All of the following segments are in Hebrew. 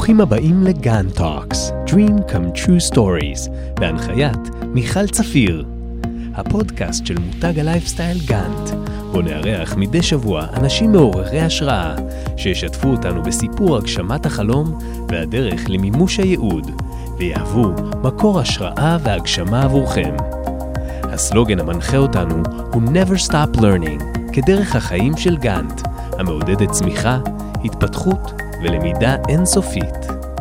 ברוכים הבאים לגן טוקס, Dream Come True Stories, בהנחיית מיכל צפיר. הפודקאסט של מותג הלייפסטייל גאנט, בו נארח מדי שבוע אנשים מעוררי השראה, שישתפו אותנו בסיפור הגשמת החלום והדרך למימוש הייעוד, ויהוו מקור השראה והגשמה עבורכם. הסלוגן המנחה אותנו הוא Never Stop Learning, כדרך החיים של גאנט, המעודדת צמיחה, התפתחות ולמידה אינסופית.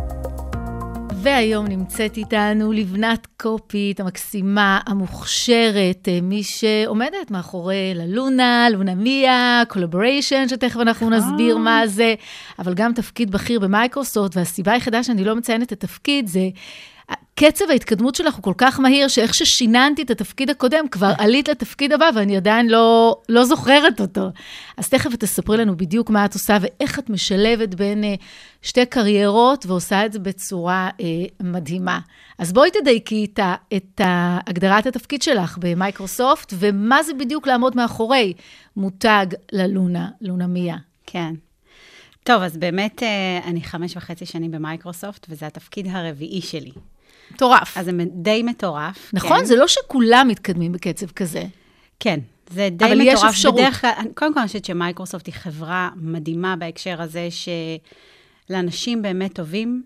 והיום נמצאת איתנו לבנת קופית, המקסימה, המוכשרת, מי שעומדת מאחורי ללונה, לונה מיה, קולבוריישן, שתכף אנחנו נסביר מה זה, אבל גם תפקיד בכיר במייקרוסופט, והסיבה היחידה שאני לא מציינת את התפקיד זה, קצב ההתקדמות שלך הוא כל כך מהיר, שאיך ששיננתי את התפקיד הקודם, כבר עלית לתפקיד הבא, ואני עדיין לא זוכרת אותו. אז תכף תספרי לנו בדיוק מה את עושה, ואיך את משלבת בין שתי קריירות, ועושה את זה בצורה מדהימה. אז בואי תדייקי את הגדרת התפקיד שלך במייקרוסופט, ומה זה בדיוק לעמוד מאחורי מותג ללונה, לונה מיה. כן. טוב, אז באמת אני 5.5 שנים במייקרוסופט, וזה התפקיד הרביעי שלי. מטורף. אז זה די מטורף. נכון? כן. זה לא שכולם מתקדמים בקצב כזה. כן, זה די אבל מטורף. יש אפשרות. בדרך כלל, קודם כל אני חושבת שמייקרוסופט היא חברה מדהימה בהקשר הזה, שלאנשים באמת טובים,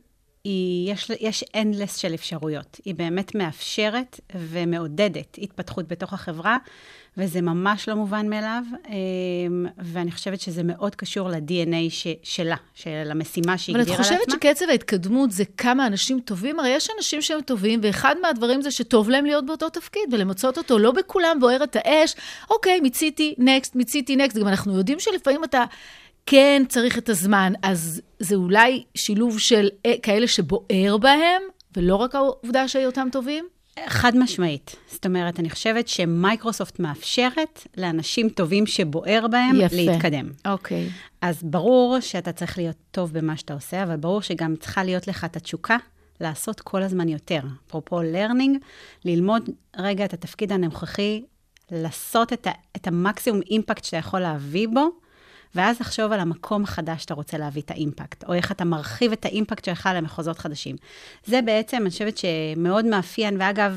יש endless של אפשרויות. היא באמת מאפשרת ומעודדת התפתחות בתוך החברה, וזה ממש לא מובן מאליו, ואני חושבת שזה מאוד קשור ל-DNA שלה, של המשימה שהיא הגדירה לעצמה. אבל את חושבת שקצב ההתקדמות זה כמה אנשים טובים? הרי יש אנשים שהם טובים, ואחד מהדברים זה שטוב להם להיות באותו תפקיד, ולמצות אותו, לא בכולם בוער את האש, אוקיי, מיציתי נקסט, גם אנחנו יודעים שלפעמים אתה כן צריך את הזמן, אז זה אולי שילוב של כאלה שבוער בהם, ולא רק העובדה שהיותם טובים? חד משמעית. זאת אומרת, אני חושבת שמייקרוסופט מאפשרת לאנשים טובים שבוער בהם להתקדם. אוקיי. אז ברור שאתה צריך להיות טוב במה שאתה עושה, אבל ברור שגם צריכה להיות לך את התשוקה לעשות כל הזמן יותר. אפרופו learning, ללמוד רגע את התפקיד הנוכחי, לעשות את המקסימום אימפקט שאתה יכול להביא בו, ואז לחשוב על המקום החדש שאתה רוצה להביא את האימפקט, או איך אתה מרחיב את האימפקט שלך למחוזות חדשים. זה בעצם, אני חושבת שמאוד מאפיין, ואגב,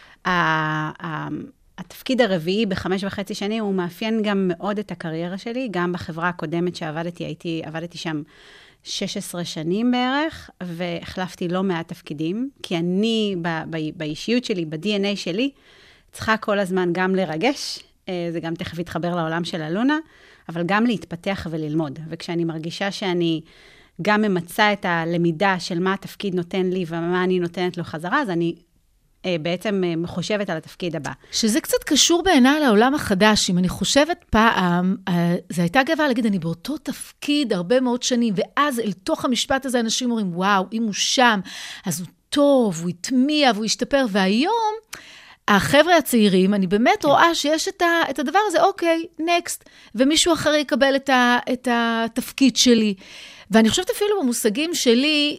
התפקיד הרביעי ב5.5 שנים, הוא מאפיין גם מאוד את הקריירה שלי, גם בחברה הקודמת שעבדתי, עבדתי שם 16 שנים בערך, והחלפתי לא מעט תפקידים, כי אני, באישיות שלי, ב-DNA שלי, צריכה כל הזמן גם לרגש, זה גם תכף יתחבר לעולם של הלונה, אבל גם להתפתח וללמוד. וכשאני מרגישה שאני גם ממצה את הלמידה של מה התפקיד נותן לי ומה אני נותנת לו חזרה, אז אני בעצם חושבת על התפקיד הבא. שזה קצת קשור בעיניי לעולם החדש. אם אני חושבת פעם, זה הייתה גאווה להגיד, אני באותו תפקיד הרבה מאוד שנים, ואז אל תוך המשפט הזה אנשים אומרים, וואו, אם הוא שם, אז הוא טוב, הוא יתמיע והוא ישתפר, והיום החבר'ה הצעירים, אני באמת רואה שיש את הדבר הזה, אוקיי, נקסט, ומישהו אחר יקבל את התפקיד שלי. ואני חושבת אפילו במושגים שלי,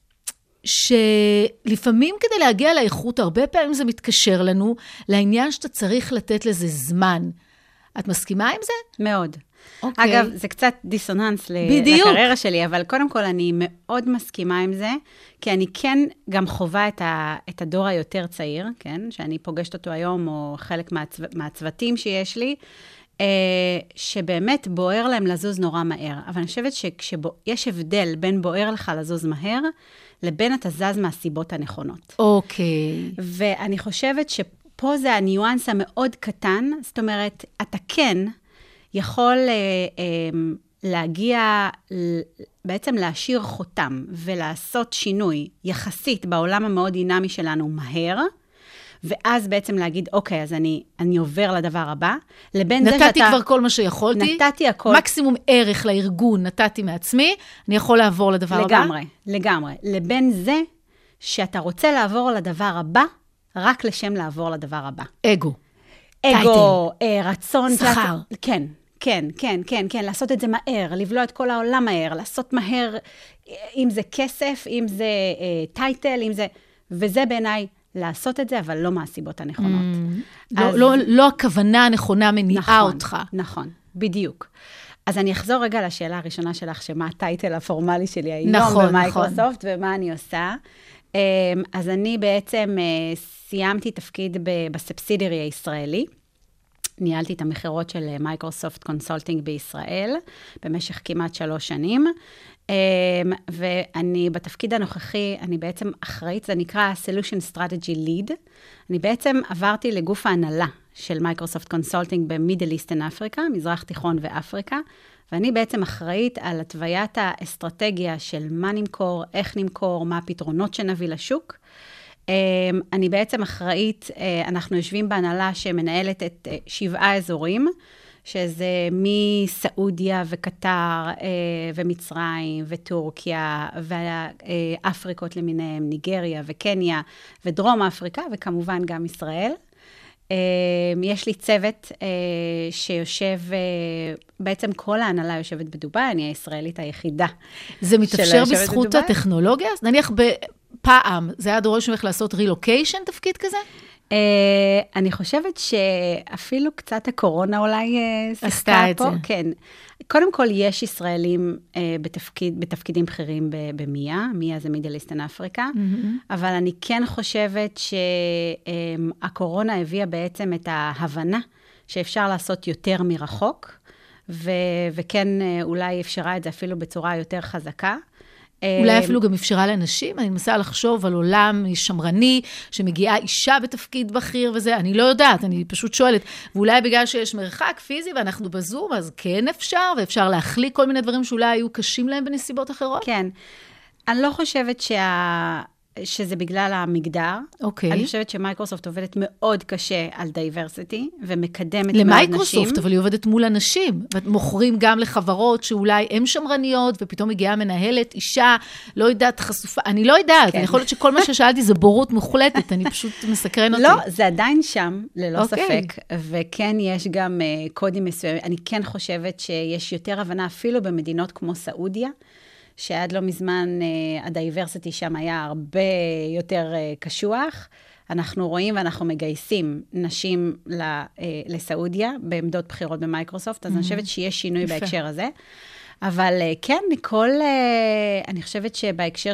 שלפעמים כדי להגיע לאיכות, הרבה פעמים זה מתקשר לנו, לעניין שאתה צריך לתת לזה זמן. את מסכימה עם זה? מאוד. אוקיי. אגב, זה קצת דיסוננס לקריירה שלי, אבל קודם כל אני מאוד מסכימה עם זה, כי אני כן גם חובה את הדור היותר צעיר, כן? שאני פוגשת אותו היום, או חלק מהצוותים שיש לי, שבאמת בוער להם לזוז נורא מהר. אבל אני חושבת שיש הבדל בין בוער לך לזוז מהר, לבין אתה זז מהסיבות הנכונות. אוקיי. ואני חושבת שפה זה הניואנס המאוד קטן, זאת אומרת, אתה כן יכול להגיע, בעצם להשאיר חותם ולעשות שינוי יחסית בעולם המאוד דינמי שלנו מהר, ואז בעצם להגיד, אוקיי, אז אני עובר לדבר הבא, לבין זה שאתה... נתתי כבר כל מה שיכולתי. נתתי הכל. מקסימום ערך לארגון נתתי מעצמי, אני יכול לעבור לדבר הבא. לגמרי. לבין זה שאתה רוצה לעבור לדבר הבא, רק לשם לעבור לדבר הבא. אגו, רצון. שכר. כן, לעשות את זה מהר, לבלוע את כל העולם מהר, לעשות מהר, אם זה כסף, אם זה טייטל, אם זה... וזה בעיניי לעשות את זה, אבל לא מהסיבות הנכונות. לא הכוונה הנכונה מניעה אותך. נכון, בדיוק. אז אני אחזור רגע לשאלה הראשונה שלך, שמה הטייטל הפורמלי שלי היום נכון, במייקרוסופט, ומה אני עושה. אז אני בעצם סיימתי תפקיד בסבסידרי הישראלי, ניהלתי את המחירות של מייקרוסופט קונסולטינג בישראל, במשך כמעט 3 שנים, ואני בתפקיד הנוכחי, אני בעצם אחראית, זה נקרא Solution Strategy Lead, אני בעצם עברתי לגוף ההנהלה של מייקרוסופט קונסולטינג במידל איסטן אפריקה, מזרח תיכון ואפריקה, ואני בעצם אחראית על התוויית האסטרטגיה של מה נמכור, איך נמכור, מה הפתרונות שנביא לשוק. אני בעצם אחראית, אנחנו יושבים בהנהלה שמנהלת את 7 אזורים, שזה מסעודיה וקטר ומצרים וטורקיה ואפריקות למיניהם, ניגריה וקניה ודרום אפריקה וכמובן גם ישראל. יש לי צוות שיושב, בעצם כל ההנהלה יושבת בדובאי, אני הישראלית היחידה. זה מתאפשר בזכות הטכנולוגיה? נניח פעם, זה היה דורש ממך לעשות רילוקיישן, תפקיד כזה? אני חושבת שאפילו קצת הקורונה אולי שיחקה פה. כן. קודם כל, יש ישראלים בתפקידים בכירים במיה, מיה זה מידל איסטן אפריקה, אבל אני כן חושבת שהקורונה הביאה בעצם את ההבנה שאפשר לעשות יותר מרחוק, וכן אולי אפשרה את זה אפילו בצורה יותר חזקה. אולי אפילו גם אפשרה לאנשים, אני מנסה לחשוב על עולם שמרני, שמגיעה אישה בתפקיד בכיר וזה, אני לא יודעת, אני פשוט שואלת, ואולי בגלל שיש מרחק פיזי ואנחנו בזום, אז כן אפשר, ואפשר להחליק כל מיני דברים שאולי היו קשים להם בנסיבות אחרות? כן, אני לא חושבת שזה בגלל המגדר. אוקיי. אני חושבת שמייקרוסופט עובדת מאוד קשה על דייברסיטי, ומקדמת מאוד נשים. למייקרוסופט, אבל היא עובדת מול אנשים, ומוכרים גם לחברות שאולי הן שמרניות, ופתאום הגיעה מנהלת, אישה, לא יודעת, חשופה, אני לא יודעת, אני יכולה להיות שכל מה ששאלתי זה בורות מוחלטת, אני פשוט מסקרן אותי. לא, זה עדיין שם, ללא ספק, וכן יש גם קודים מסוימים, אני כן חושבת שיש יותר הבנה, אפילו במדינות כמו סעודיה, שעד לא מזמן הדייברסיטי שם היה הרבה יותר קשוח. אנחנו רואים ואנחנו מגייסים נשים לסעודיה, בעמדות בחירות במייקרוסופט, אז אני חושבת שיש שינוי בהקשר הזה. אבל כן, אני חושבת שבהקשר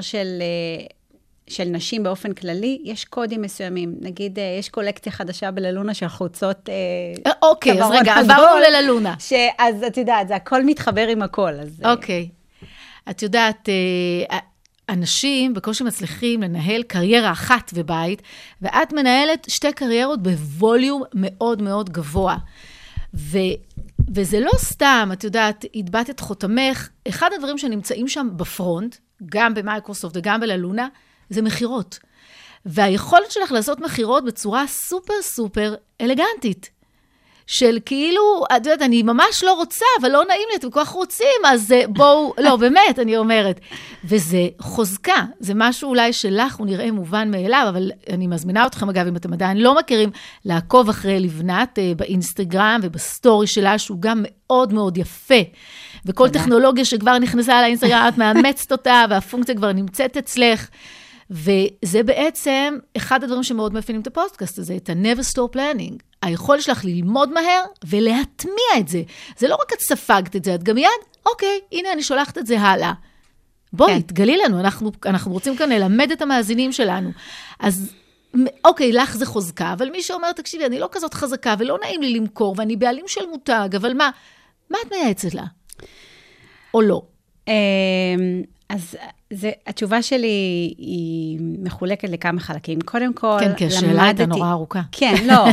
של נשים באופן כללי, יש קודים מסוימים. נגיד, יש קולקציה חדשה בללונה של חולצות אוקיי, אז רגע, עברנו לללונה. אז את יודעת, זה הכל מתחבר עם הכל. אוקיי. את יודעת, אנשים בקושי מצליחים לנהל קריירה אחת ובית, ואת מנהלת 2 קריירות בווליום מאוד מאוד גבוה. וזה לא סתם, את יודעת, התבטאת חותמך, אחד הדברים שנמצאים שם בפרונט, גם במייקרוסופט וגם בללונה, זה מחירות. והיכולת שלך לעשות מחירות בצורה סופר סופר אלגנטית. של כאילו, את יודעת, אני ממש לא רוצה, אבל לא נעים לי, אתם כל כך רוצים, אז בואו, לא, באמת, אני אומרת. וזה חוזקה, זה משהו אולי שלך, הוא נראה מובן מאליו, אבל אני מזמינה אתכם, אגב, אם אתם עדיין לא מכירים, לעקוב אחרי לבנת באינסטגרם ובסטורי שלה, שהוא גם מאוד מאוד יפה. וכל טכנולוגיה שכבר נכנסה על האינסטגרם, את מאמצת אותה, והפונקציה כבר נמצאת אצלך. וזה בעצם אחד הדברים שמאוד מאפיינים את הפודקאסט הזה, את ה-Never Stop Planning. היכולת שלך ללמוד מהר ולהטמיע את זה. זה לא רק את ספגת את זה, את גם מיד, אוקיי, הנה אני שולחת את זה הלאה. בואי, תגלי לנו, אנחנו רוצים כאן ללמד את המאזינים שלנו. אז אוקיי, לך זה חוזקה, אבל מי שאומר, תקשיבי, אני לא כזאת חזקה ולא נעים לי למכור, ואני בעלים של מותג, אבל מה את מייעצת לה? או לא? אז התשובה שלי היא מחולקת לכמה חלקים. קודם כל, כן, כי השאלה הייתה נורא ארוכה. כן, לא.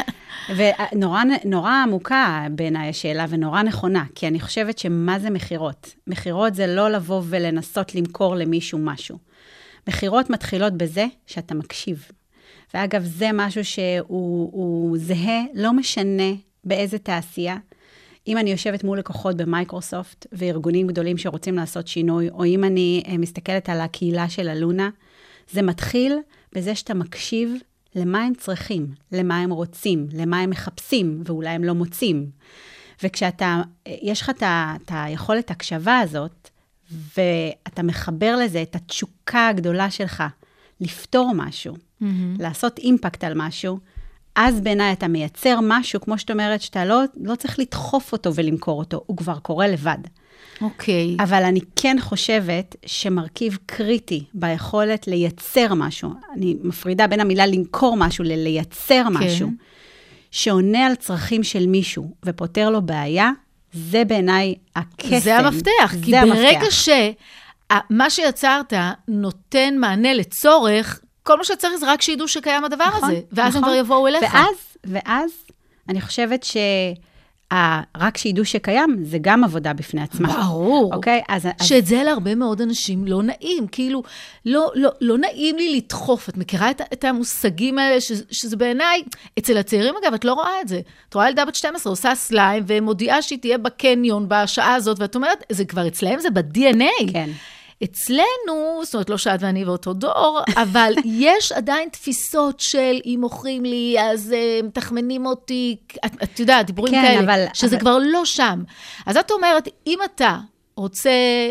ונורא עמוקה בעיניי השאלה, ונורא נכונה, כי אני חושבת שמה זה מחירות? מחירות זה לא לבוא ולנסות למכור למישהו משהו. מחירות מתחילות בזה שאתה מקשיב. ואגב, זה משהו שהוא זהה, לא משנה באיזה תעשייה. אם אני יושבת מול לקוחות במייקרוסופט, וארגונים גדולים שרוצים לעשות שינוי, או אם אני מסתכלת על הקהילה של ללונה, זה מתחיל בזה שאתה מקשיב למה הם צריכים, למה הם רוצים, למה הם מחפשים, ואולי הם לא מוצאים. יש לך את היכולת הקשבה הזאת, ואתה מחבר לזה את התשוקה הגדולה שלך, לפתור משהו, לעשות אימפקט על משהו, אז בעיניי אתה מייצר משהו, כמו שאת אומרת, שאתה לא צריך לדחוף אותו ולמכור אותו, הוא כבר קורה לבד. אוקיי. אבל אני כן חושבת שמרכיב קריטי ביכולת לייצר משהו, אני מפרידה בין המילה למכור משהו ללייצר משהו, שעונה על צרכים של מישהו ופותר לו בעיה, זה בעיניי הקסם. זה המפתח, כי ברגע שמה שיצרת נותן מענה לצורך, כל מה שצריך זה רק שידעו שקיים הדבר הזה, ואז הם כבר יבואו אליך. ואז אני חושבת רק שידעו שקיים, זה גם עבודה בפני עצמה. ברור. אוקיי? שאת זה להרבה מאוד אנשים לא נעים, כאילו, לא נעים לי לדחוף. את מכירה את המושגים האלה, שזה בעיניי, אצל הצעירים אגב, את לא רואה את זה. את רואה ילדה בת 12, עושה סליים, ומודיעה שהיא תהיה בקניון בשעה הזאת, ואת אומרת, זה כבר אצלהם, זה ב-DNA. כן. אצלנו, זאת אומרת, לא שאת ואני ואותו דור, אבל יש עדיין תפיסות של, אם מוכרים לי, אז מתחמנים אותי, את יודעת, דיבורים כן, כאלה, שזה כבר לא שם. אז את אומרת, אם אתה רוצה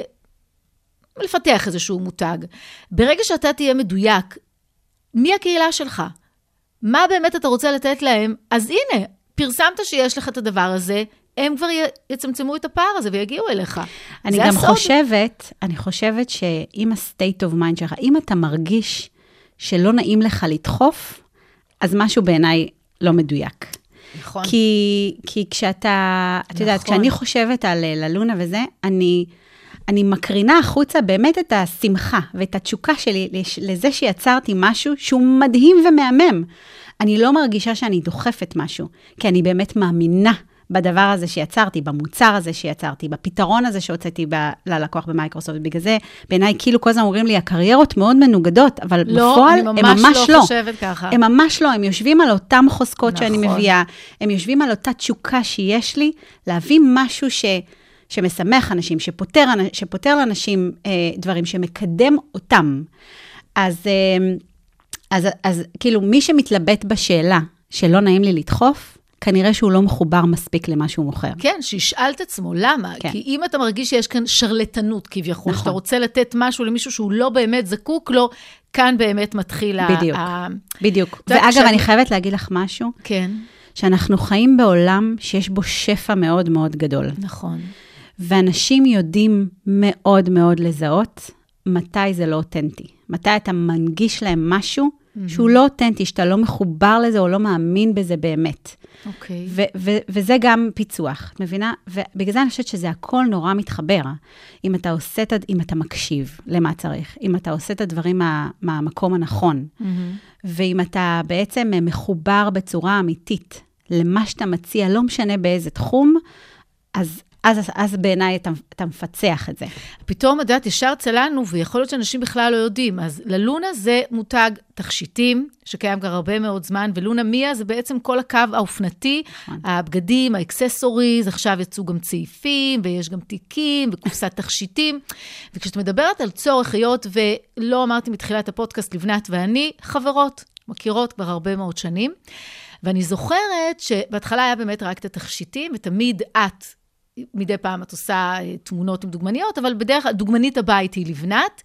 לפתח איזשהו מותג, ברגע שאתה תהיה מדויק, מי הקהילה שלך? מה באמת אתה רוצה לתת להם? אז הנה, פרסמת שיש לך את הדבר הזה, הם כבר יצמצמו את הפער הזה ויגיעו אליך. אני גם חושבת שאם ה-state of mind שלך, אם אתה מרגיש שלא נעים לך לדחוף, אז משהו בעיניי לא מדויק. נכון. כי כשאתה, את יודעת, כשאני חושבת על ללונה וזה, אני מקרינה החוצה באמת את השמחה ואת התשוקה שלי לזה שיצרתי משהו שהוא מדהים ומהמם. אני לא מרגישה שאני דוחפת משהו, כי אני באמת מאמינה בדבר הזה שיצרתי, במוצר הזה שיצרתי, בפתרון הזה שהוצאתי ללקוח במייקרוסופט. בגלל זה, בעיניי, כאילו כל הזמן אומרים לי, הקריירות מאוד מנוגדות, אבל בפועל הם ממש לא. אני ממש לא חושבת ככה. הם ממש לא, הם יושבים על אותם חוזקות שאני מביאה, הם יושבים על אותה תשוקה שיש לי, להביא משהו שמשמח אנשים, שפותר לאנשים דברים, שמקדם אותם. אז כאילו, מי שמתלבט בשאלה שלא נעים לי לדחוף, כנראה שהוא לא מחובר מספיק למה שהוא מוכר. כן, שישאל את עצמו, למה? כן. כי אם אתה מרגיש שיש כאן שרלטנות כביכול, נכון. שאתה רוצה לתת משהו למישהו שהוא לא באמת זקוק לו, כאן באמת מתחיל בדיוק. ואגב, אני חייבת להגיד לך משהו, כן. שאנחנו חיים בעולם שיש בו שפע מאוד מאוד גדול. נכון. ואנשים יודעים מאוד מאוד לזהות מתי זה לא אותנטי. מתי אתה מנגיש להם משהו שהוא לא אותנטי, שאתה לא מחובר לזה או לא מאמין בזה באמת. אוקיי. וזה גם פיצוח, את מבינה? ובגלל זה אני חושבת שזה הכל נורא מתחבר. אם אתה מקשיב למה צריך, אם אתה עושה את הדברים מהמקום הנכון, ואם אתה בעצם מחובר בצורה אמיתית למה שאתה מציע, לא משנה באיזה תחום, אז בעיניי אתה מפצח את זה. פתאום, לדעת, ישר צלנו, ויכול להיות שאנשים בכלל לא יודעים. אז ללונה זה מותג תכשיטים, שקיים כבר הרבה מאוד זמן, ולונה מיה זה בעצם כל הקו האופנתי, הבגדים, האקססוריז, עכשיו יצאו גם צעיפים, ויש גם תיקים, וקופסת תכשיטים. וכשאת מדברת על צורך, היות ולא אמרתי מתחילת הפודקאסט, לבנת ואני, חברות, מכירות כבר הרבה מאוד שנים. ואני זוכרת שבהתחלה היה באמת רק את התכשיטים, ותמיד מדי פעם את עושה תמונות עם דוגמניות, אבל בדרך כלל דוגמנית הבית היא לבנת,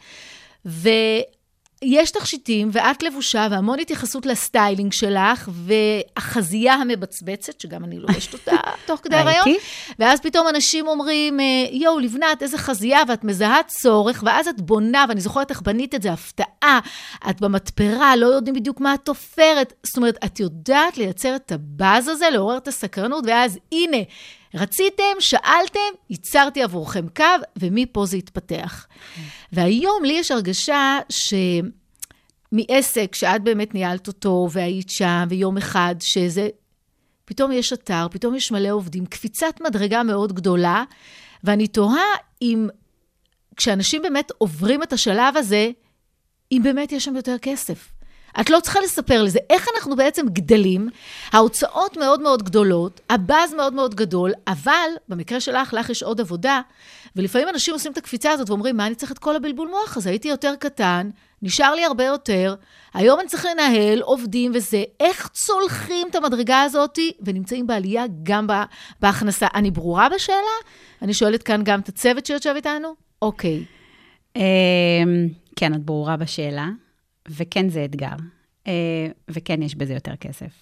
ויש תכשיטים, ואת לבושה, והמון התייחסות לסטיילינג שלך, והחזייה המבצבצת, שגם אני לובשת אותה תוך כדי הרעיון, ואז פתאום אנשים אומרים, יואו, לבנת, איזה חזייה, ואת מזהה צורך, ואז את בונה, ואני זוכרת איך בנית את זה, הפתעה, את במתפרה, לא יודעים בדיוק מה את תופרת, זאת אומרת, את יודעת לייצר את הבאז הזה, לעורר את הסקרנות, ואז הנה, רציתם, שאלתם, ייצרתי עבורכם קו, ומפה זה יתפתח. והיום לי יש הרגשה שמעסק שאת באמת ניהלת אותו, והיית שם, ויום אחד שזה, פתאום יש אתר, פתאום יש מלא עובדים, קפיצת מדרגה מאוד גדולה, ואני תוהה אם, כשאנשים באמת עוברים את השלב הזה, אם באמת יש שם יותר כסף. את לא צריכה לספר לזה, איך אנחנו בעצם גדלים, ההוצאות מאוד מאוד גדולות, הבאז מאוד מאוד גדול, אבל במקרה שלך, לך יש עוד עבודה, ולפעמים אנשים עושים את הקפיצה הזאת ואומרים, מה אני צריך את כל הבלבול מוח הזה? הייתי יותר קטן, נשאר לי הרבה יותר, היום אני צריך לנהל, עובדים וזה, איך צולחים את המדרגה הזאת, ונמצאים בעלייה גם בהכנסה. אני ברורה בשאלה? אני שואלת כאן גם את הצוות שיושב איתנו? אוקיי. כן, את ברורה בשאלה. וכן זה אתגר, וכן יש בזה יותר כסף.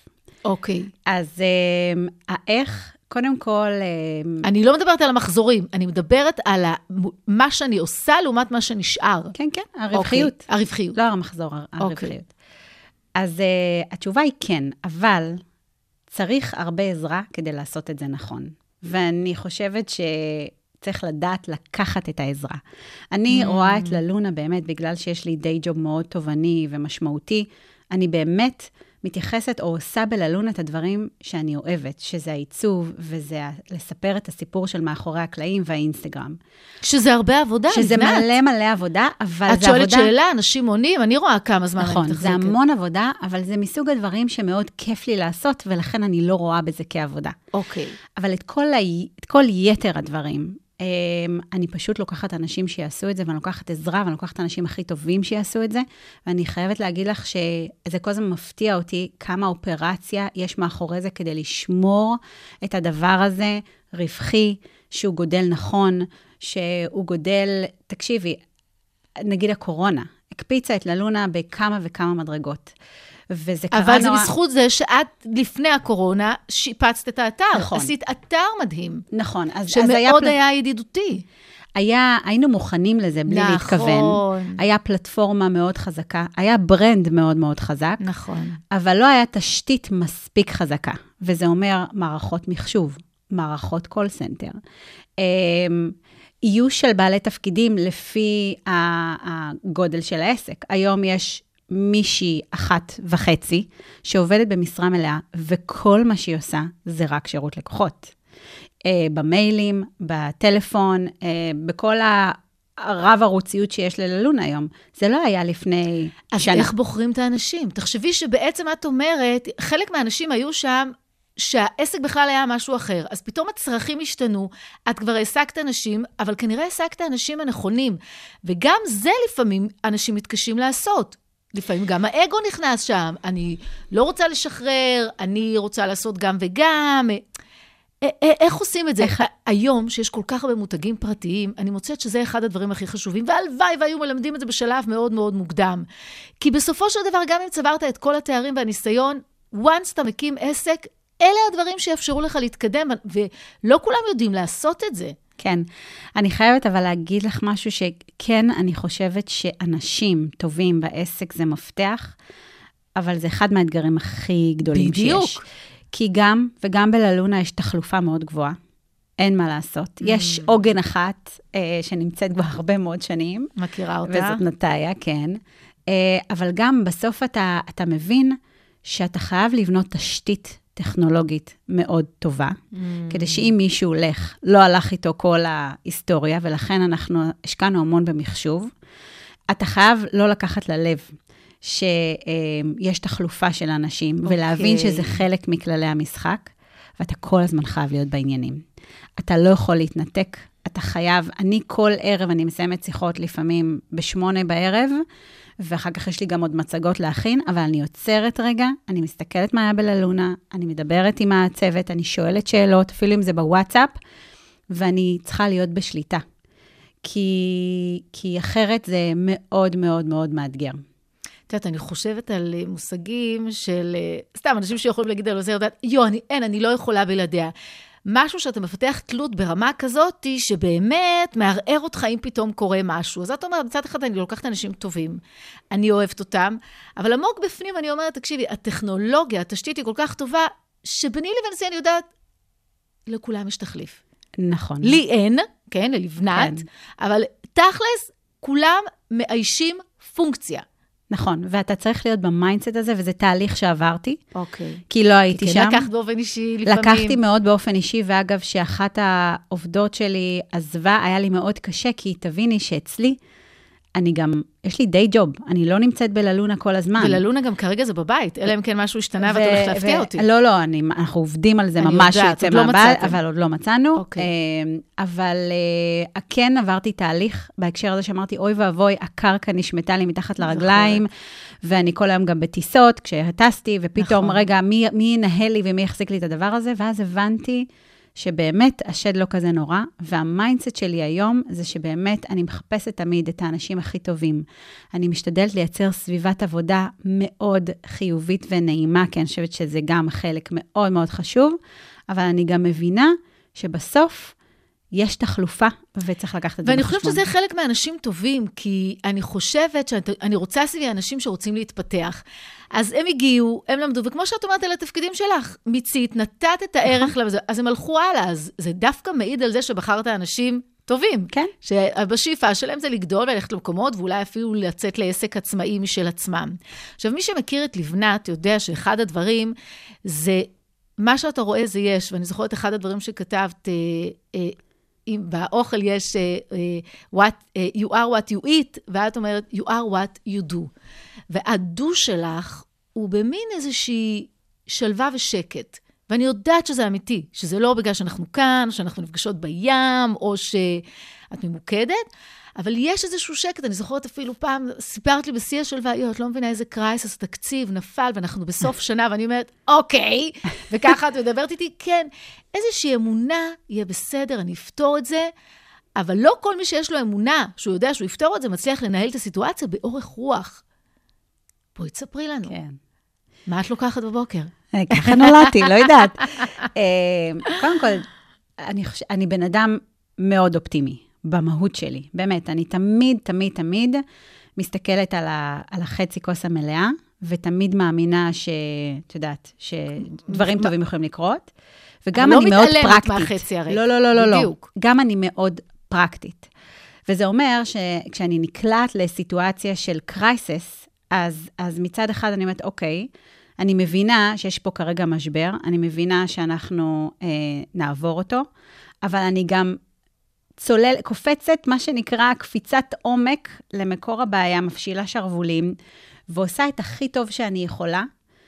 אוקיי. אז האיך, קודם כל... אני לא מדברת על המחזורים, אני מדברת על מה שאני עושה לעומת מה שנשאר. כן, כן, הרווחיות. הרווחיות. לא המחזור, הרווחיות. אז התשובה היא כן, אבל צריך הרבה עזרה כדי לעשות את זה נכון. ואני חושבת שצריך לדעת לקחת את העזרה. אני רואה את ללונה באמת, בגלל שיש לי די ג'וב מאוד תובעני ומשמעותי, אני באמת מתייחסת או עושה בללונה את הדברים שאני אוהבת, שזה העיצוב, וזה לספר את הסיפור של מאחורי הקלעים והאינסטגרם. שזה הרבה עבודה, שזה מלא מלא עבודה, אבל זה עבודה... את שואלת שאלה, אנשים עונים, אני רואה כמה זמן אני מתחזקת. נכון, זה המון עבודה, אבל זה מסוג הדברים שמאוד כיף לי לעשות, ולכן אני לא רואה בזה כעבודה. אוקיי. אבל את כל יתר הדברים, אני פשוט לוקחת אנשים שיעשו את זה, ואני לוקחת עזרה, ואני לוקחת אנשים הכי טובים שיעשו את זה, ואני חייבת להגיד לך שזה כל הזמן מפתיע אותי, כמה אופרציה יש מאחורי זה, כדי לשמור את הדבר הזה רווחי, שהוא גודל נכון, שהוא גודל, תקשיבי, נגיד הקורונה, הקפיצה את ללונה בכמה וכמה מדרגות. וזה קרה אבל זה בזכות זה שאת לפני הקורונה שיפצת את האתר. נכון. עשית אתר מדהים. נכון. שמאוד היה ידידותי. היינו מוכנים לזה בלי להתכוון. היה פלטפורמה מאוד חזקה, היה ברנד מאוד מאוד חזק. נכון. אבל לא היה תשתית מספיק חזקה. וזה אומר מערכות מחשוב, מערכות קול סנטר. איוש של בעלי תפקידים לפי הגודל של העסק. היום יש מישהי 1.5 שעובדת במשרה מלאה, וכל מה שהיא עושה זה רק שירות לקוחות. במיילים, בטלפון, בכל הרב ערוציות שיש לללונה היום. זה לא היה לפני שנה. אז איך בוחרים את האנשים? תחשבי שבעצם את אומרת, חלק מהאנשים היו שם, שהעסק בכלל היה משהו אחר. אז פתאום הצרכים השתנו, את כבר העסקת אנשים, אבל כנראה העסקת האנשים הנכונים. וגם זה לפעמים אנשים מתקשים לעשות. לפעמים גם האגו נכנס שם, אני לא רוצה לשחרר, אני רוצה לעשות גם וגם. איך עושים את זה? היום, שיש כל כך הרבה מותגים פרטיים, אני מוצאת שזה אחד הדברים הכי חשובים, והלוואי והיו מלמדים את זה בשלב מאוד מאוד מוקדם. כי בסופו של דבר, גם אם צברת את כל התארים והניסיון, once אתה מקים עסק, אלה הדברים שיאפשרו לך להתקדם, ולא כולם יודעים לעשות את זה. כן, אני חייבת אבל להגיד לך משהו שכן, אני חושבת שאנשים טובים בעסק זה מפתח, אבל זה אחד מהאתגרים הכי גדולים בדיוק. שיש. כי גם, וגם בללונה יש תחלופה מאוד גבוהה, אין מה לעשות. יש עוגן אחת שנמצאת כבר הרבה מאוד שנים. מכירה אותה. וזאת נטיה, כן. אבל גם בסוף אתה מבין שאתה חייב לבנות תשתית טכנולוגית מאוד טובה, כדי שאם מישהו הולך, לא הלך איתו כל ההיסטוריה, ולכן אנחנו השקענו המון במחשוב, אתה חייב לא לקחת ללב שיש תחלופה של אנשים, ולהבין שזה חלק מכללי המשחק, ואתה כל הזמן חייב להיות בעניינים. אתה לא יכול להתנתק, אתה חייב, אני כל ערב, אני מסיימת שיחות לפעמים ב8 בערב, ואחר כך יש לי גם עוד מצגות להכין, אבל אני יוצרת רגע, אני מסתכלת מה היה בללונה, אני מדברת עם הצוות, אני שואלת שאלות, אפילו אם זה בוואטסאפ, ואני צריכה להיות בשליטה. כי אחרת זה מאוד מאוד מאוד מאתגר. את יודעת, אני חושבת על מושגים של, סתם, אנשים שיכולים להגיד על זה, אני לא יכולה בלעדיה. משהו שאתה מפתח תלות ברמה כזאת, שבאמת מערער אותך אם פתאום קורה משהו. אז את אומרת, בצד אחד אני לוקחת אנשים טובים, אני אוהבת אותם, אבל עמוק בפנים אני אומרת, תקשיבי, הטכנולוגיה, התשתית היא כל כך טובה, שביני לבין זה אני יודעת, לכולם יש תחליף. נכון. לי אין, כן, ללבנת, כן. אבל תכלס, כולם מאיישים פונקציה. נכון, ואתה צריך להיות במיינדסט הזה, וזה תהליך שעברתי. אוקיי. כי לא הייתי שם. לקחת באופן אישי לפעמים. לקחתי מאוד באופן אישי, ואגב, שאחת העובדות שלי עזבה, היה לי מאוד קשה, כי תביני שאצלי, אני גם, יש לי די ג'וב, אני לא נמצאת בללונה כל הזמן. וללונה גם כרגע זה בבית, אלא אם כן משהו השתנה ואתה הולך להפתיע אותי. לא, אנחנו עובדים על זה ממש שיצא מהבית, אבל עוד לא מצאנו. אבל כן עברתי תהליך, בהקשר הזה שאמרתי, אוי ואבוי, הקרקע נשמטה לי מתחת לרגליים, ואני כל היום גם בטיסות, כשהטסתי, ופתאום, רגע, מי ינהל לי ומי יחזיק לי את הדבר הזה, ואז הבנתי שבאמת השד לא כזה נורא, והמיינדסט שלי היום זה שבאמת אני מחפשת תמיד את האנשים הכי טובים. אני משתדלת לייצר סביבת עבודה מאוד חיובית ונעימה, כי אני חושבת שזה גם חלק מאוד מאוד חשוב, אבל אני גם מבינה שבסוף יש תחלופה, וצריך לקחת את זה ואני בחשבון. חושבת שזה חלק מהאנשים טובים, כי אני חושבת שאני רוצה סביבי אנשים שרוצים להתפתח. אז הם הגיעו, הם למדו, וכמו שאת אומרת על התפקידים שלך, מיצית, נתת את הערך לזה, אז הם הלכו הלאה, אז זה דווקא מעיד על זה שבחרת אנשים טובים. כן. שבשאיפה שלהם זה לגדול וללכת למקומות, ואולי אפילו לצאת לעסק עצמאי משל עצמם. עכשיו, מי שמכיר את לבנת יודע שאחד הדברים זה, מה שאתה רואה זה יש, ואני זוכרת אחד הדברים שכתבת, אם באוכל יש you are what you eat, ואת אומרת you are what you do. והדו שלך הוא במין איזושהי שלווה ושקט. ואני יודעת שזה אמיתי, שזה לא בגלל שאנחנו כאן, שאנחנו נפגשות בים, או שאת ממוקדת, אבל יש איזשהו שקט, אני זוכרת אפילו פעם, סיפרת לי בשיא השלווה, את לא מבינה איזה קרייסס, התקציב נפל, ואנחנו בסוף שנה, ואני אומרת, אוקיי, וככה את מדברת איתי, כן, איזושהי אמונה, יהיה בסדר, אני אפתור את זה, אבל לא כל מי שיש לו אמונה, שהוא יודע שהוא יפתור את זה, מצליח לנהל את הסיטואציה באורך רוח. בואי תספרי לנו. כן. מה את לוקחת בבוקר? ככה נולדתי, לא יודעת. קודם כל, אני בן אדם מאוד אופטימי. במהות שלי. באמת, אני תמיד מסתכלת על החצי כוס המלאה, ותמיד מאמינה את יודעת, שדברים טובים יכולים לקרות, וגם אני מאוד פרקטית. לא מתעלמת מהחצי הריק. לא. בדיוק. גם אני מאוד פרקטית. וזה אומר שכשאני נקלט לסיטואציה של קרייסס, אז מצד אחד אני אומרת, אוקיי, אני מבינה שיש פה כרגע משבר, אני מבינה שאנחנו נעבור אותו, אבל אני גם קופצת, מה שנקרא קפיצת עומק למקור הבעיה, מפשילה שרבולים, ועושה את הכי טוב שאני יכולה,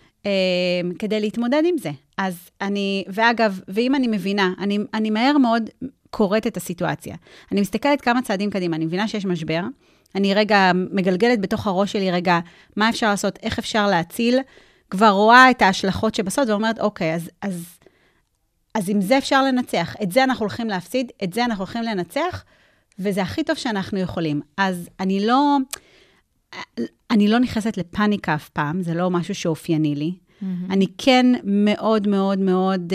כדי להתמודד עם זה. אז ואגב, ואם אני מבינה, אני מהר מאוד קוראת את הסיטואציה. אני מסתכלת כמה צעדים קדימה, אני מבינה שיש משבר, אני רגע מגלגלת בתוך הראש שלי, רגע, מה אפשר לעשות, איך אפשר להציל, כבר רואה את ההשלכות שבסוד, ואומרת, אוקיי, אז עם זה אפשר לנצח. את זה אנחנו הולכים להפסיד, את זה אנחנו הולכים לנצח, וזה הכי טוב שאנחנו יכולים. אז אני לא נכנסת לפאניקה אף פעם, זה לא משהו שאופייני לי. אני כן מאוד מאוד מאוד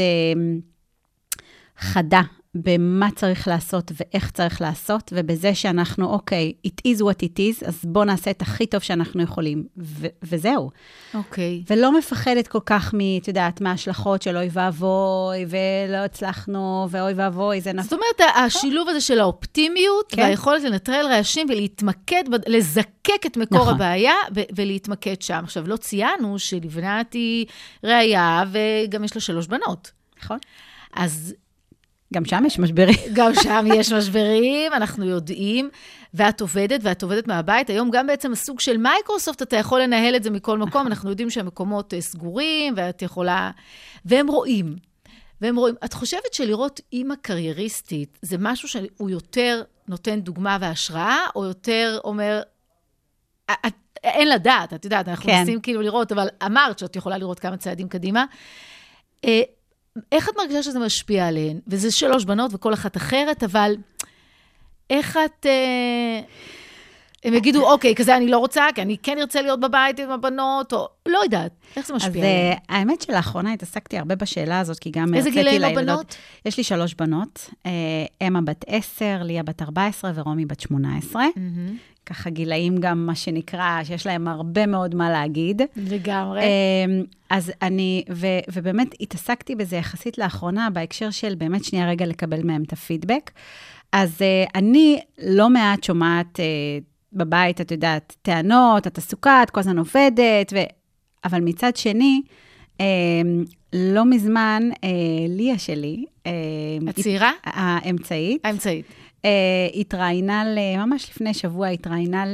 חדה במה צריך לעשות ואיך צריך לעשות, ובזה שאנחנו, אוקיי, it is what it is, אז בוא נעשה את הכי טוב שאנחנו יכולים, וזהו. אוקיי. ולא מפחדת כל כך את יודעת, מההשלכות של אוי ואבוי, ולא הצלחנו, ואוי ואבוי, זה זאת אומרת, השילוב הזה של האופטימיות, והיכולת לנטרל רעשים ולהתמקד, לזקק את מקור הבעיה, ולהתמקד שם. עכשיו, לא ציינו שלבנת היא ראייה, וגם יש לה 3 בנות. נכון. אז גם שם יש משברים. גם שם יש משברים, אנחנו יודעים, ואת עובדת מהבית. היום גם בעצם הסוג של מייקרוסופט, אתה יכול לנהל את זה מכל מקום, אנחנו יודעים שהמקומות סגורים, ואת יכולה, והם רואים. את חושבת שלראות אימא קרייריסטית, זה משהו שהוא יותר נותן דוגמה והשראה, או יותר אומר, אין לדעת, את יודעת, אנחנו נסים כאילו לראות, אבל אמרת שאת יכולה לראות כמה צעדים קדימה. איך את מרגישה שזה משפיע עליהן? וזה 3 בנות וכל אחת אחרת, אבל איך את הם יגידו, אוקיי, כזה אני לא רוצה, כי אני כן ארצה להיות בבית עם הבנות, או לא יודעת, איך זה משפיע עליהן? אז האמת שלאחרונה התעסקתי הרבה בשאלה הזאת, כי גם איזה גילאים הבנות? יש לי 3 בנות, אמה בת 10, ליה בת 14 ורומי בת 18. ככה גילאים גם מה שנקרא, שיש להם הרבה מאוד מה להגיד. לגמרי. אז ובאמת התעסקתי בזה יחסית לאחרונה, בהקשר של באמת שנייה רגע לקבל מהם את הפידבק. אז אני לא מעט שומעת בבית, את יודעת, טענות, את עסוקה, את כל הזמן עובדת, אבל מצד שני, לא מזמן, ליה שלי, הצעירה? האמצעית. התראיינה, ממש לפני שבוע, התראיינה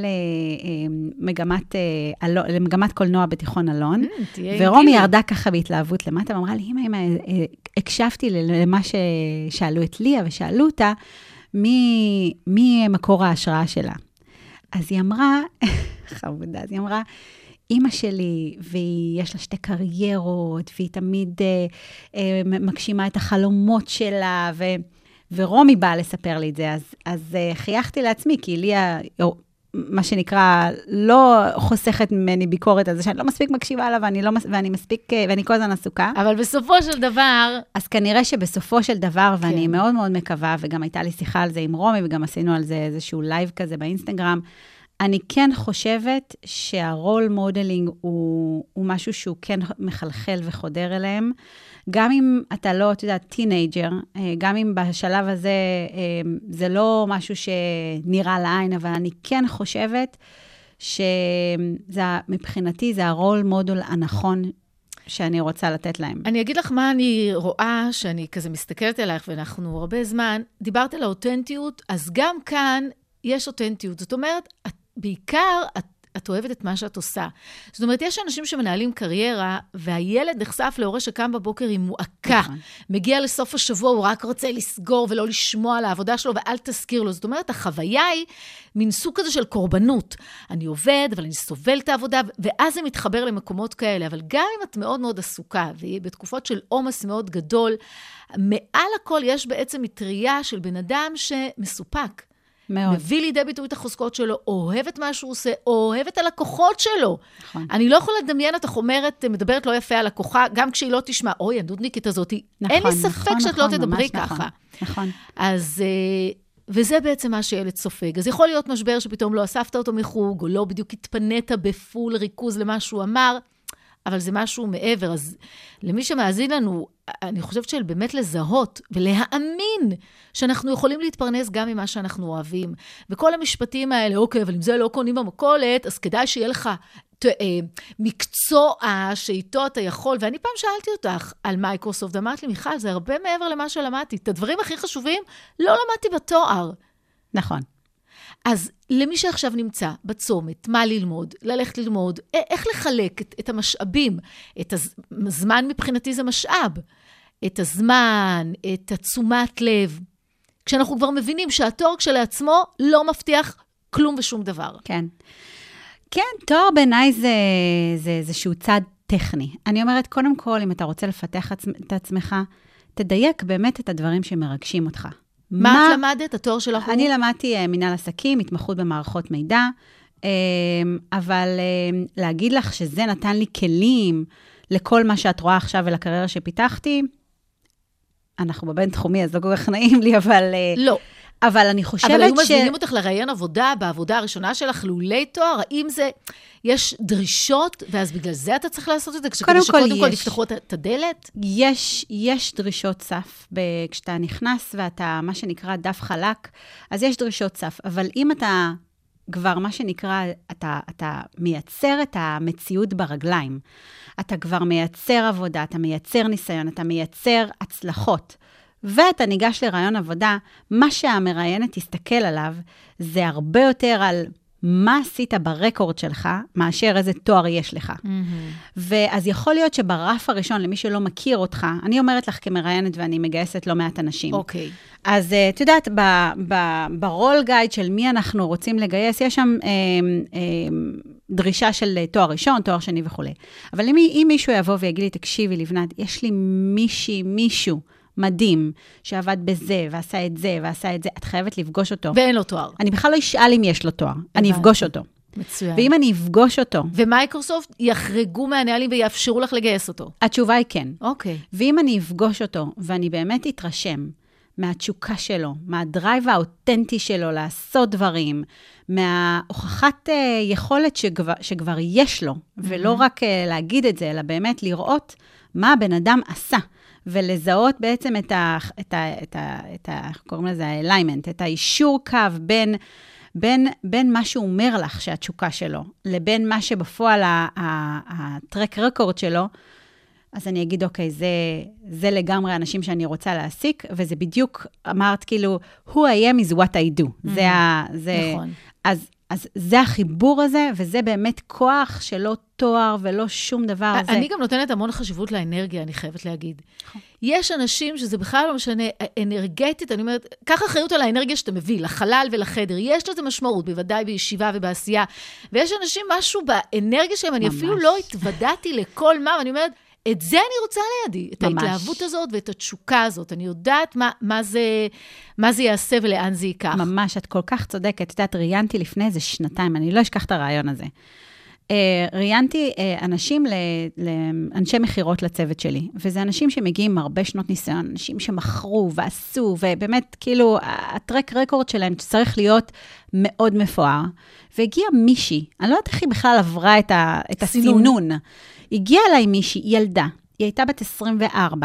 למגמת קולנוע בתיכון אלון, ורומי ירדה ככה בהתלהבות למטה, ואמרה לי, אמא, הקשבתי למה ששאלו את ליה, ושאלו אותה, מי מקור ההשראה שלה. אז היא אמרה, חמודה, אז היא אמרה, אימא שלי, ויש לה 2 קריירות, והיא תמיד מגשימה את החלומות שלה, ורומי באה לספר לי את זה, אז חייכתי לעצמי, כי לי מה שנקרא, לא חוסכת ממני ביקורת על זה, שאני לא מספיק מקשיבה עליו, ואני כל הזמן עסוקה. אבל בסופו של דבר... אז כנראה שבסופו של דבר, ואני מאוד מאוד מקווה, וגם הייתה לי שיחה על זה עם רומי, וגם עשינו על זה איזשהו לייב כזה באינסטגרם, אני כן חושבת שהרול מודלינג הוא משהו שהוא כן מחלחל וחודר אליהם, גם אם אתה לא, אתה יודע, טינאג'ר, גם אם בשלב הזה זה לא משהו שנראה לעין, אבל אני כן חושבת שמבחינתי זה הרול מודל הנכון שאני רוצה לתת להם. אני אגיד לך מה אני רואה, שאני כזה מסתכלת עלייך, ואנחנו הרבה זמן, דיברת על האותנטיות, אז גם כאן יש אותנטיות. זאת אומרת, בעיקר את אוהבת את מה שאת עושה. זאת אומרת, יש אנשים שמנהלים קריירה, והילד נחשף להורה שקם בבוקר עם מועקה. מגיע לסוף השבוע, הוא רק רוצה לסגור ולא לשמוע על העבודה שלו, ואל תזכיר לו. זאת אומרת, החוויה היא מין סוג כזה של קורבנות. אני עובד, אבל אני סובל את העבודה, ואז זה מתחבר למקומות כאלה. אבל גם אם את מאוד מאוד עסוקה, ובתקופות של עומס מאוד גדול, מעל הכל יש בעצם מטריה של בן אדם שמסופק. מאוד. מביא לידי ביטוי את החוזקות שלו, אוהב את מה שהוא עושה, אוהב את הלקוחות שלו. נכון. אני לא יכולה לדמיין, את אומרת, מדברת לא יפה על לקוחה, גם כשהיא לא תשמע, אוי, הנודניקית הזאת, נכון, אין לי ספק שאת לא תדברי ככה. נכון. אז, וזה בעצם מה שילד סופג. אז יכול להיות משבר שפתאום לא אספת אותו מחוג, או לא בדיוק התפנית בפול ריכוז למה שהוא אמר, אבל זה משהו מעבר. אז למי שמאזין לנו, אני חושבת של באמת לזהות ולהאמין שאנחנו יכולים להתפרנס גם ממה שאנחנו אוהבים. וכל המשפטים האלה, אוקיי, אבל אם זה לא קונים במכולת, אז כדאי שיהיה לך מקצוע שאיתו אתה יכול. ואני פעם שאלתי אותך על מייקרוסופט, אמרת לי, מיכל, זה הרבה מעבר למה שלמדתי. את הדברים הכי חשובים לא למדתי בתואר. נכון. אז למי שעכשיו נמצא בצומת, מה ללמוד, ללכת ללמוד, איך לחלק את המשאבים, את הזמן מבחינתי זה משאב, את הזמן, את התשומת לב, כשאנחנו כבר מבינים שהתואר כשלעצמו לא מבטיח כלום ושום דבר. כן. כן, תואר בעיניי זה איזשהו צעד טכני. אני אומרת, קודם כל, אם אתה רוצה לפתח את עצמך, תדייק באמת את הדברים שמרגשים אותך. מה את למדת? התואר שלך? אני למדתי מנהל עסקים, התמחות במערכות מידע, אבל להגיד לך שזה נתן לי כלים לכל מה שאת רואה עכשיו ולקריירה שפיתחתי, אנחנו בבין תחומי, אז לא כל כך נעים לי, אבל... לא. אבל אני חושבת אבל היו מזמינים אותך לראיין עבודה, בעבודה הראשונה שלך, לולי תואר, האם זה, יש דרישות, ואז בגלל זה אתה צריך לעשות את זה, כשקודם כל יפתחו את הדלת? יש דרישות סף, כשאתה נכנס ואתה, מה שנקרא דף חלק, אז יש דרישות סף, אבל אם אתה כבר, מה שנקרא, אתה מייצר את המציאות ברגליים, אתה כבר מייצר עבודה, אתה מייצר ניסיון, אתה מייצר הצלחות, ואתה ניגש לרעיון עבודה, מה שהמראיינת תסתכל עליו, זה הרבה יותר על מה עשית ברקורד שלך, מאשר איזה תואר יש לך. ואז יכול להיות שברף הראשון, למי שלא מכיר אותך, אני אומרת לך כמראיינת, ואני מגייסת לא מעט אנשים. אוקיי. אז את יודעת, ברול גייד של מי אנחנו רוצים לגייס, יש שם דרישה של תואר ראשון, תואר שני וכו'. אבל אם מישהו יבוא ויגיד לי, תקשיבי לבנת, יש לי מישהו, מדהים, שעבד בזה, ועשה את זה, ועשה את זה, את חייבת לפגוש אותו. ואין לו תואר. אני בכלל לא אשאל אם יש לו תואר, אני אפגוש אותו. מצוין. ואם אני אפגוש אותו... ומייקרוסופט יחרגו מהנהלים ויאפשרו לך לגייס אותו. התשובה היא כן. אוקיי. ואם אני אפגוש אותו, ואני באמת אתרשם מהתשוקה שלו, מהדרייב האותנטי שלו לעשות דברים, מההוכחת יכולת שכבר יש לו, ולא רק להגיד את זה, אלא באמת לראות מה הבן אדם עשה. ולזהות בעצם קוראים לזה האליימנט, את האישור קו בין מה שהוא אומר לך שהתשוקה שלו, לבין מה שבפועל הטרק רקורד שלו, אז אני אגיד, אוקיי, זה לגמרי אנשים שאני רוצה להעסיק, וזה בדיוק, אמרת כאילו, who I am is what I do. נכון. אז זה החיבור הזה, וזה באמת כוח שלא תואר ולא שום דבר. אני גם נותנת המון חשיבות לאנרגיה, אני חייבת להגיד. יש אנשים שזה בכלל לא משנה, אנרגטית, אני אומרת, קח אחריות על האנרגיה שאתה מביא, לחלל ולחדר. יש לזה משמעות, בוודאי בישיבה ובעשייה. ויש אנשים משהו באנרגיה שלהם, אני אפילו לא התוודעתי לכל מה, ואני אומרת, את זה אני רוצה לידי, את ההתלהבות הזאת ואת התשוקה הזאת. אני יודעת מה זה יעשה ולאן זה ייקח. ממש, את כל כך צודקת. את יודעת, ראיינתי לפני איזה שנתיים, אני לא אשכח את הרעיון הזה. ראיינתי אנשי מחירות לצוות שלי, וזה אנשים שמגיעים הרבה שנות ניסיון, אנשים שמכרו ועשו, ובאמת, כאילו, הטרק רקורד שלהם צריך להיות מאוד מפואר. והגיעה מישהי, אני לא יודעת איך היא בכלל עברה את הסינון. הגיעה אליי מישהי, ילדה, היא הייתה בת 24,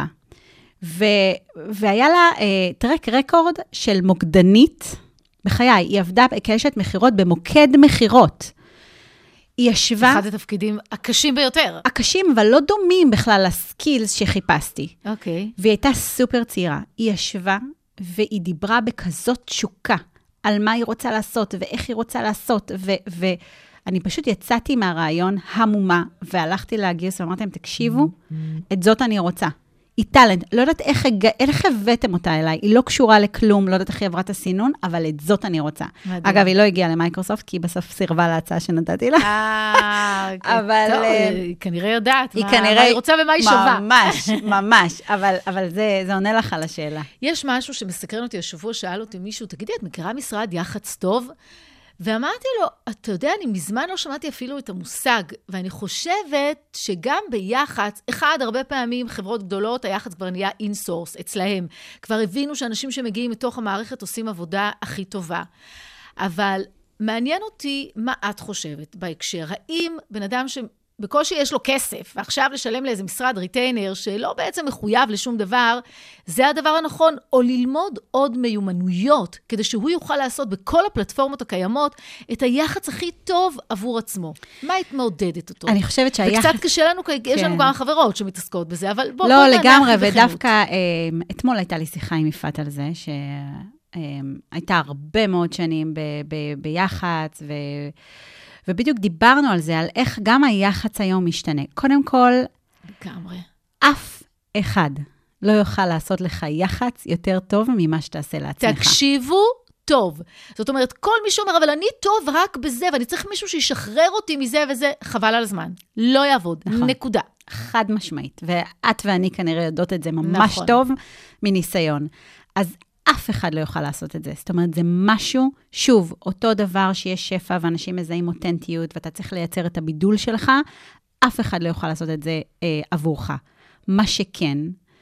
והיה לה טרק רקורד של מוקדנית, בחיי, היא עבדה כאשת מחירות במוקד מחירות. היא ישבה... אחד התפקידים הקשים ביותר. הקשים, אבל לא דומים בכלל לסקילס שחיפשתי. אוקיי. והיא הייתה סופר צעירה. היא ישבה והיא דיברה בכזאת תשוקה על מה היא רוצה לעשות ואיך היא רוצה לעשות, ואני פשוט יצאתי מהרעיון המומה, והלכתי להגיוס ואמרתי להם, תקשיבו, את זאת אני רוצה. היא טלנט, לא יודעת איך הבאתם אותה אליי, היא לא קשורה לכלום, לא יודעת איך היא עברה את הסינון, אבל את זאת אני רוצה. אגב, היא לא הגיעה למייקרוסופט, כי היא בסוף סירבה להצעה שנתתי לה. אבל... טוב, היא כנראה יודעת מה היא רוצה ומה היא שווה. ממש, ממש, אבל זה עונה לך על השאלה. יש משהו שמסקרן אותי, השבוע שאל אותי מישהו, תגידי, את מכירה משרד יח"צ טוב? ואמרתי לו, אתה יודע, אני מזמן לא שמעתי אפילו את המושג, ואני חושבת שגם ביח"צ, הרבה פעמים חברות גדולות, היח"צ כבר נהיה אינסורס אצלהם. כבר הבינו שאנשים שמגיעים מתוך המערכת עושים עבודה הכי טובה. אבל מעניין אותי מה את חושבת בהקשר. האם בן אדם שבקושי יש לו כסף, ועכשיו לשלם לאיזה משרד ריטיינר, שלא בעצם מחויב לשום דבר, זה הדבר הנכון, או ללמוד עוד מיומנויות, כדי שהוא יוכל לעשות בכל הפלטפורמות הקיימות, את היח"צ הכי טוב עבור עצמו. מה היית מעודדת אותו? אני חושבת שהיח"צ... וקצת קשה לנו, כי יש לנו גם חברות שמתעסקות בזה, אבל בוא לא, לגמרי, ודווקא, אתמול הייתה לי שיחה עם יפעת על זה, שהייתה הרבה מאוד שנים ביח"צ, ובדיוק דיברנו על זה, על איך גם היח"צ היום משתנה. קודם כל, לגמרי. אף אחד לא יוכל לעשות לך יח"צ יותר טוב ממה שתעשה לעצמך. תקשיבו טוב. זאת אומרת, כל מי שאומר, אבל אני טוב רק בזה, ואני צריך מישהו שישחרר אותי מזה וזה, חבל על הזמן. לא יעבוד. נכון. נקודה. חד משמעית. ואת ואני כנראה יודעות את זה ממש נכון. טוב מניסיון. אז אף אחד לא יוכל לעשות את זה. זאת אומרת, זה משהו, שוב, אותו דבר שיש שפע ואנשים מזהים אותנטיות, ואתה צריך לייצר את הבידול שלך, אף אחד לא יוכל לעשות את זה עבורך. מה שכן,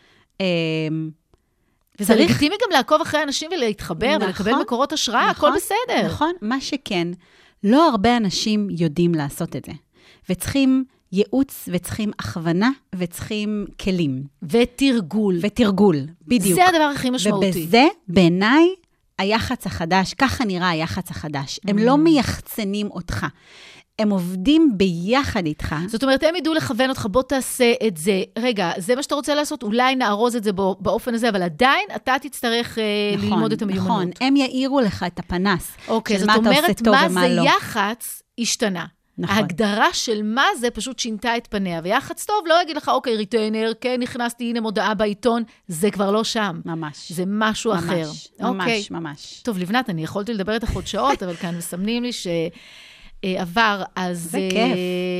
וזה לגיטימי גם לעקוב אחרי אנשים ולהתחבר, נכון, ולקבל מקורות השראה, נכון, הכל בסדר. נכון, מה שכן, לא הרבה אנשים יודעים לעשות את זה. וצריכים ייעוץ, וצריכים הכוונה, וצריכים כלים. ותרגול, בדיוק. זה הדבר הכי משמעותי. ובזה, בעיניי, היח"צ החדש, ככה נראה היח"צ החדש. הם לא מייחצנים אותך. הם עובדים ביחד איתך. זאת אומרת, הם ידעו לכוון אותך, בוא תעשה את זה. רגע, זה מה שאתה רוצה לעשות? אולי נארוז את זה באופן הזה, אבל עדיין אתה תצטרך ללמוד את המיומנות. נכון, הם יאירו לך את הפנס. אוקיי, זאת אומרת, מה זה יח"צ השתנה. נכון. ההגדרה של מה זה פשוט שינתה את פניה, ויח"צ טוב לא יגיד לך, אוקיי, ריטיינר, כן, נכנסתי, הנה מודעה בעיתון, זה כבר לא שם. ממש. זה משהו ממש, אחר. ממש, אוקיי. ממש. טוב, לבנת, אני יכולתי לדבר איתך עוד שעות, אבל כאן מסמנים לי שעבר, אז... זה כיף.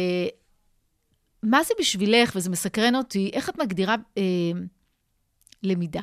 מה זה בשבילך, וזה מסקרן אותי, איך את מגדירה למידה?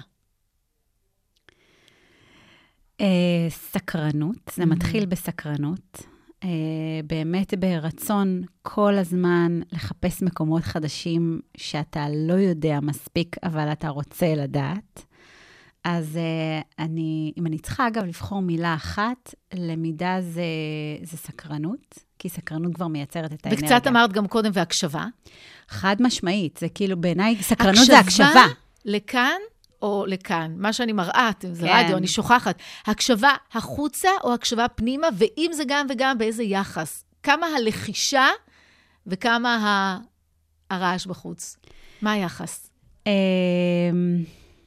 סקרנות, זה מתחיל בסקרנות. באמת ברצון כל הזמן לחפש מקומות חדשים שאתה לא יודע מספיק, אבל אתה רוצה לדעת. אז אם אני צריכה אגב לבחור מילה אחת, למידה זה סקרנות, כי סקרנות כבר מייצרת את האנרגיה. וקצת אמרת גם קודם, והקשבה? חד משמעית, זה כאילו בעיניי, סקרנות זה הקשבה. לכאן או לכאן, מה שאני מראה, זה כן. רדיו, אני שוכחת. הקשבה החוצה או הקשבה פנימה, ואם זה גם וגם באיזה יחס. כמה הלחישה וכמה הרעש בחוץ. מה היחס?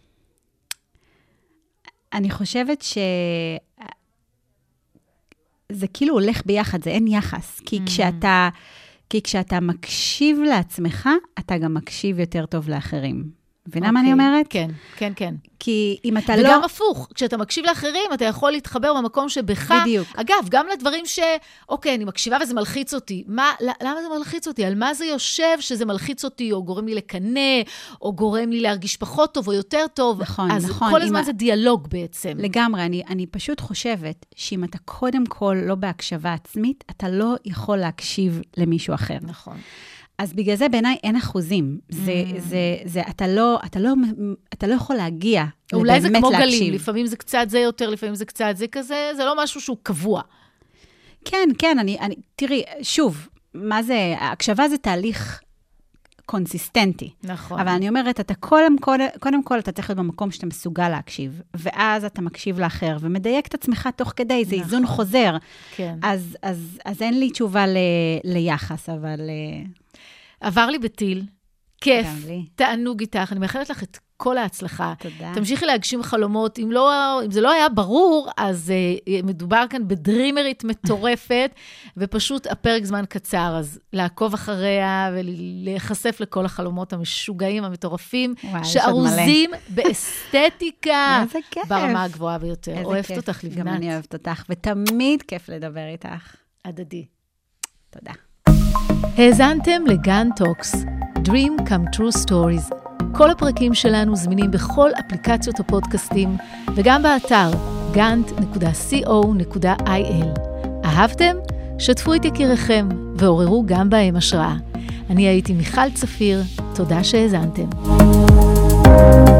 אני חושבת זה כאילו הולך ביחד, זה אין יחס. כי כשאתה מקשיב לעצמך, אתה גם מקשיב יותר טוב לאחרים. מבינה מה אני אומרת? כן, כן, כן. כי אם אתה לא... וגם הפוך, כשאתה מקשיב לאחרים, אתה יכול להתחבר במקום שבך... בדיוק. אגב, גם לדברים אוקיי, אני מקשיבה וזה מלחיץ אותי. למה זה מלחיץ אותי? על מה זה יושב שזה מלחיץ אותי, או גורם לי לקנא, או גורם לי להרגיש פחות טוב, או יותר טוב? נכון, אז נכון. כל הזמן זה דיאלוג בעצם. לגמרי, אני פשוט חושבת שאם אתה קודם כל לא בהקשבה עצמית, אתה לא יכול להקשיב למישהו אחר. נכון. אז בגלל זה בעיניי אין אחוזים. אתה לא יכול להגיע לבאמת להקשיב. אולי זה כמו גלים, לפעמים זה קצת זה יותר, לפעמים זה קצת זה כזה, זה לא משהו שהוא קבוע. כן, כן, תראי, שוב, מה זה, הקשבה זה תהליך קונסיסטנטי. נכון. אבל אני אומרת, אתה קודם כל אתה צריך להיות במקום שאתה מסוגל להקשיב, ואז אתה מקשיב לאחר, ומדייק את עצמך תוך כדי, זה איזון חוזר. כן. אז אין לי תשובה ליחס, אבל... עבר לי בטיל, כיף, תענוג איתך, אני מאחלת לך את כל ההצלחה. תודה. תמשיכי להגשים חלומות, אם זה לא היה ברור, אז מדובר כאן בדרימרית מטורפת, ופשוט הפרק זמן קצר, אז לעקוב אחריה ולהיחשף לכל החלומות המשוגעים, המטורפים, שארוזים באסתטיקה, ברמה הגבוהה ביותר. אוהבת אותך לבנת. גם אני אוהבת אותך, ותמיד כיף לדבר איתך. הדדי. תודה. האזנתם לגן טוקס, Dream Come True Stories. כל הפרקים שלנו זמינים בכל אפליקציות הפודקאסטים, וגם באתר gant.co.il. אהבתם? שתפו את יקיריכם, ועוררו גם בהם השראה. אני הייתי מיכל צפיר, תודה שהאזנתם.